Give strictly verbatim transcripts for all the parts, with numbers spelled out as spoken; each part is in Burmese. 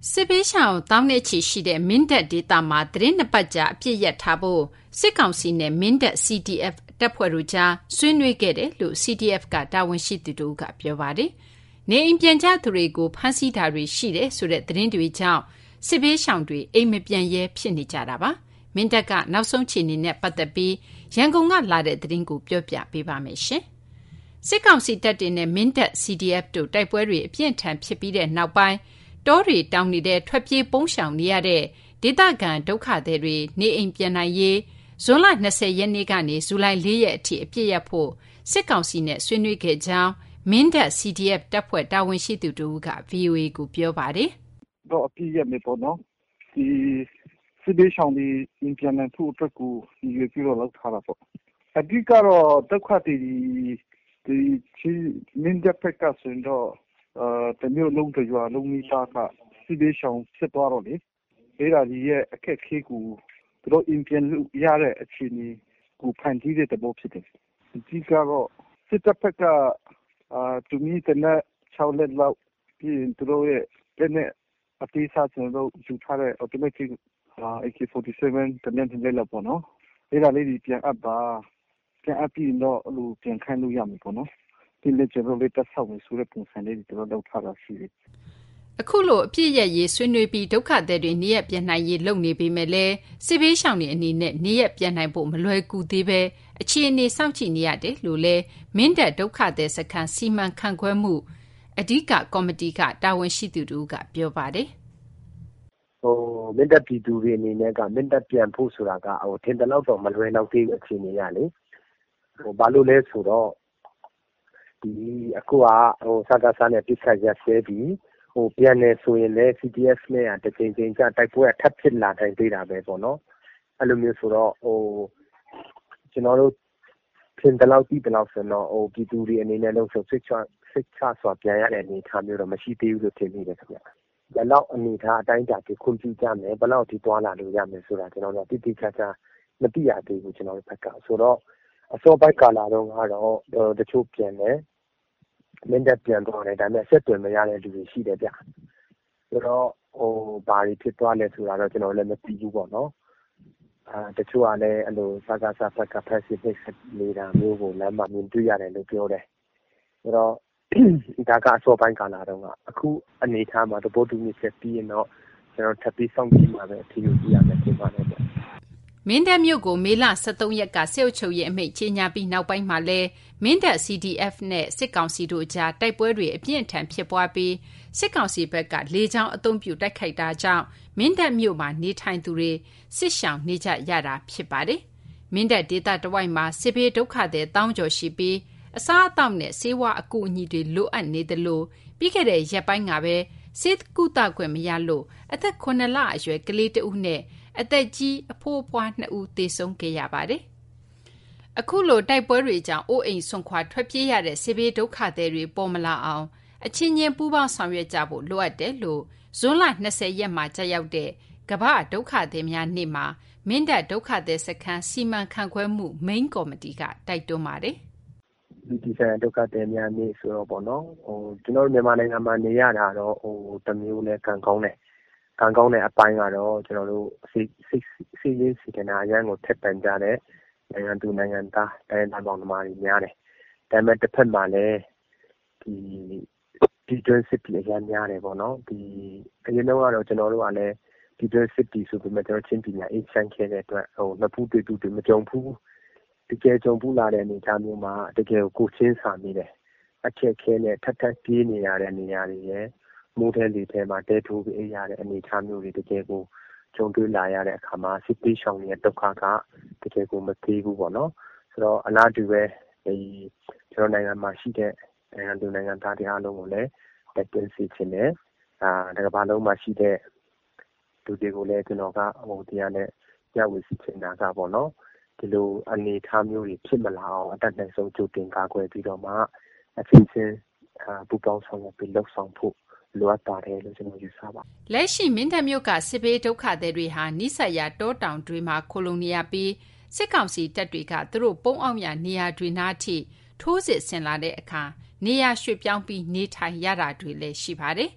စစ်ဘေးရှောင်သောင်းနဲ့ချီရှိတဲ့မင်းတပ်ဒေသမှာသတင်းနှစ်ပတ်ကြာအပြည့်ရထားဖို့စစ်ကောင်စီနဲ့မင်းတပ် စီ ဒီ အက်ဖ် တပ်ဖွဲ့တို့ကြားဆွေးနွေးခဲ့တယ်လို့ စီ ဒီ အက်ဖ် ကတာဝန်ရှိသူတို့ကပြောပါတယ်။နေအိမ်ပြန်ကြသူတွေကိုဖမ်းဆီးတာတွေရှိတယ်ဆိုတဲ့သတင်းတွေကြောင့်စစ်ဘေးရှောင်တွေအိမ်မပြန်ရဲဖြစ်နေကြတာပါ။မင်းတပ်ကနောက်ဆုံးခြေအနေနဲ့ပတ်သက်ပြီးရန်ကုန်ကလာတဲ့သတင်းကိုပြောပြပေးပါမယ်ရှင်။စစ်ကောင်စီတပ်တွေနဲ့မင်းတပ် စီ ဒီ အက်ဖ် တို့တိုက်ပွဲတွေအပြင်းထန်ဖြစ်ပြီးတဲ့နောက်ပိုင်းတောတွေတောင်နေတဲ့ထွက်ပြေးပုန်းရှောင်နေရတဲ့ဒေသခံဒုက္ခသည်တွေနေအိမ်ပြန်နိုင်ရေးဇွန်လ၂၀ရက်နေ့ကနေဇူလိုင်၄ရက်အထိအပြည့်ရဖို့စစ်ကောင်စီနဲ့ဆွေးနွေးခဲ့ကြောင်းမင်းတပ် စီ ဒီ အက်ဖ် တပ်ဖွဲ့တာဝန်ရှိသူတို့က ဗွီအိုအေကိုပြောပါတယ်။တော့အပြည့်ရမယ်ပေါ့နော်။ဒီစစ်ဘေးရှောင်တွေအိမ်ပြန်နိုင်ဖို့အတွက်ကိုဒီရွေးပြီးတော့လောက်ထားတာပေါ့။အဓိကတော့ဒုက္ခသည်ဒီမင်းတပ်ဖက်ကဆိုရင်တော့အာတမျိုးလုံးတရွာလုံးမိသားကစစ်ဘေးရှောင်ဖြစ်သွားတော့လေအဲ့ဒါကြီးရဲ့အခက်အခဲကိုသူတို့အင်ပြန်လို့ရတဲ့အခြေအနေကိုဖန်တီးတဲ့သဘောဖြစ်တယ်ဒီကတော့စစ်တပ်ဖက်ကအာသူမီတဲ့နဲ့၆လက်လောက်ပြီးသူတို့ရဲ့လက်နဲ့အသေးစားကျွန်တော်တို့ယူထားတဲ့ automatic အာ အေ ကေ forty-seven တနက်တည်းလောက်ပေါ့နော်အဲ့ဒါလေးပြန်အပ်ပါပြန်အပ်ပြီးတော့အလိုပြန်ခိုင်းလို့ရမှာပေါ့နော်ဒီလက်ကျတော့လက်သက်ဆောက်နေဆိုတဲ့ပုံစံလေးတွေတော့လောက်ထားတာရှိတယ်အခုလိုအပြည့်ရရေးဆွေးနွေးပြီးဒုက္ခသည်တွေနေရပြန်နိုင်ရေးလုပ်နေပေမဲ့လည်းစစ်ဘေးရှောင်တွေအနေနဲ့နေရပြန်နိုင်ဖို့မလွယ်ကူသေးပဲအခြေအနေစောင့်ကြည့်နေရတယ်လို့လည်းမင်းတပ်ဒုက္ခသည်စခန်းစီမံခန့်ခွဲမှုအဓိကကော်မတီကတာဝန်ရှိသူတို့ကပြောပါတယ်ဟိုမင်းတပ်ပြည်သူတွေအနေနဲ့ကမင်းတပ်ပြန်ဖို့ဆိုတာကဟိုထင်တယ်တော့မလွယ်တော့သေးအခြေအနေရလေဟိုဘာလို့လဲဆိုတော့ဒီအခုကဟိုစကားစားနဲ့ပြစ်ခတ်ရဆဲပြီးဟိုပြန်နေဆိုရင်လည်း စီ ဒီ အက်ဖ် နဲ့တချိန်ချင်းကြတိုက်ပွဲထပ်ဖြစ်လာတိုင်းသေးတာပဲပေါ့နော်အဲ့လိုမျိုးဆိုတော့ဟိုကျွန်တော်တို့ထင်တယ်လို့ပြီးတယ်လို့ဆိုတော့ဟိုပြည်သူတွေအနေနဲ့လို့ဆိုစစ်ချစစ်ချဆိုပြန်ရတဲ့အနေအထားမျိုးတော့မရှိသေးဘူးလို့ထင်မိတယ်ခင်ဗျဘယ်လောက်အနေထားအတိုင်းအတာကိုခွင့်ပြုကြမယ်ဘယ်လောက်ဒီတွာလာလို့ရမယ်ဆိုတာကျွန်တော်တို့တိတိကျကျမသိရသေးဘူးကျွန်တော်တို့ဘက်ကဆိုတော့အစောပိုင်းကာလတော့ကတော့တချို့ပြန်တယ်မင်းတပ်ပြန်သွားတယ်ဒါပေမဲ့ဆက်သွယ်မရတဲ့လူတွေရှိတယ်ဗျဆိုတော့ဟိုဘာတွေဖြစ်သွားလဲဆိုတာတော့ကျွန်တော်လည်းမသိဘူးပေါ့နော်အာတချို့ကလည်းအဲ့လိုစကားစားဖက်ကဖက်စစ်ဖိတ်နေတာမျိုးကိုလမ်းမှာမြင်တွေ့ရတယ်လို့ပြောတယ်ဆိုတော့ဒါကအစောပိုင်းကာလတော့ကအခုအနေထားမှာတပိုးတူမြစ်ဆက်ပြီးရင်တော့ကျွန်တော်ထပ်ပြီးစောင့်ကြည့်မှာပဲအထီးကိုကြည့်ရမယ်ဖြစ်ပါတယ်ဗျမင်းတပ်မြို့ကိုမေလ၁၃ရက်ကစစ်အုပ်ချုပ်ရေးအမိန့်ကြေညာပြီးနောက်ပိုင်းမှာလဲမင်းတပ် စီ ဒီ အက်ဖ် နဲ့စစ်ကောင်စီတို့ကြားတိုက်ပွဲတွေအပြင်းအထန်ဖြစ်ပွားပြီးစစ်ကောင်စီဘက်ကလေကြောင်းအုံပြုတိုက်ခိုက်တာကြောင့်မင်းတပ်မြို့မှာနေထိုင်သူတွေစစ်ရှောင်နေကြရတာဖြစ်ပါတယ်။မင်းတပ်ဒေသတဝိုက်မှာစစ်ဘေးဒုက္ခသည်တောင်းကျော်ရှိပြီးအစားအသောက်နဲ့ဆေးဝါးအကူအညီတွေလိုအပ်နေသလိုပြီးခဲ့တဲ့ရက်ပိုင်းကပဲဆေးကုသခွင့်မရလို့အသက်ခုနှစ်လအရွယ်ကလေးတဦးနဲ့အသက်ကြီးအဖိုးအဖွားနှစ်ဦးသေဆုံးခဲ့ရပါတယ်။အခုလိုတိုက်ပွဲတွေကြောင့်အိုးအိမ်ဆွန့်ခွာထွက်ပြေးရတဲ့စစ်ဘေးဒုက္ခသည်တွေပေါ်မလာအောင်အချင်းချင်းပူးပေါင်းဆောင်ရွက်ကြဖို့လိုအပ်တယ်လို့ဇွန်လ၂၀ရက်မှာကြာရောက်တဲ့ကမ္ဘာဒုက္ခသည်များနေ့မှာမင်းတပ်ဒုက္ခသည်စခန်းစီမံခန့်ခွဲမှုမိန်းကော်မတီကတိုက်တွန်းပါတယ်။ဒီဒီဆိုင်ဒုက္ခသည်များနေ့ဆိုတော့ပေါ့နော်ဟိုကျွန်တော်မြန်မာနိုင်ငံမှာနေရတာတော့ဟိုတမျိုးနဲ့ကံကောင်းတယ်ကံကောင်းတဲ့အပိုင်းကတော့ကျွန်တော်တို့စိတ်စိတ်စိတ်ရင်းစီကနာရန်ကိုထက်ပန်ကြတဲ့နိုင်ငံသူနိုင်ငံသားတိုင်းသားပေါင်းသမားတွေများတယ်။ဒါပေမဲ့တစ်ဖက်မှာလည်းဒီဒီတွင်းစစ်တီအများများတယ်ပေါ့နော်။ဒီအရင်တော့ကတော့ကျွန်တော်တို့ကလည်းဒီတွင်းစစ်တီဆိုပေမဲ့ကျွန်တော်ချင်းပညာအေးချမ်းခဲ့တဲ့အတွက်ဟိုနှစ်ဖူးတွေ့တူတွေမကြုံဘူး။တကယ်ကြုံဘူးလာတဲ့အနေအထားမျိုးမှာတကယ်ကိုချင်းစာမိတယ်။အခက်ခဲနဲ့ထပ်ထပ်ပြေးနေရတဲ့နေရာတွေရဲ့မိုးထဲလေထဲမှာတဲထိုးပြီးအေးရတဲ့အနေအထားမျိုးတွေတကယ်ကိုကြုံတွေ့လာရတဲ့အခါမှာစစ်ပေးရှောင်ရဲ့ဒုက္ခကတကယ်ကိုမသေးဘူးပေါ့နော်ဆိုတော့အလားတူပဲဒီကျွန်တော်နိုင်ငံမှာရှိတဲ့နိုင်ငံသူနိုင်ငံသားတွေအားလုံးကိုလည်းတက်သွင်းစီခြင်းနဲ့အာတကမ္ဘာလုံးမှာရှိတဲ့လူတွေကိုလည်းကျွန်တော်ကဟိုတရားနဲ့ညဝေစီခြင်းတာကပေါ့နော်ဒီလိုအနေအထားမျိုးတွေဖြစ်မလာအောင်အတတ်နိုင်ဆုံးကြိုတင်ကာကွယ်ပြီးတော့မှအချင်းချင်းအာပူပေါင်းဆောင်ရွက်ပြီးလှုပ်ဆောင်ဖို့လိုအပ်ပါတယ်လို့ကျွန်တော်ယူဆပါလက်ရှိမင်းတပ်မြို့ကစစ်ဘေးဒုက္ခသည်တွေဟာနိဆက်ရတောတောင်တွေမှာခိုလုံနေရပြီးစစ်ကောင်စီတပ်တွေကသူတို့ပုံအောင်ရနေရာတွေနားထိထိုးစစ်ဆင်လာတဲ့အခါနေရာရွှေ့ပြောင်းပြီးနေထိုင်ရတာတွေလည်းရှိပါတယ်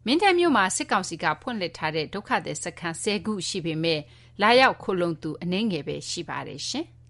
မင်းတပ်မြို့မှာစစ်ကောင်စီကဖွင့်လှစ်ထားတဲ့ဒုက္ခသည်စခန်း၁၀ခုရှိပေမဲ့လာရောက်ခိုလုံသူအနည်းငယ်ပဲရှိပါတယ်ရှင်။